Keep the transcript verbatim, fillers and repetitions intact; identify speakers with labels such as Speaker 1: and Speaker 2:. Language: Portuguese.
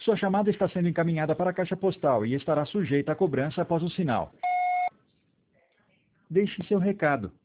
Speaker 1: Sua chamada está sendo encaminhada para a caixa postal e estará sujeita à cobrança após o sinal. Deixe seu recado.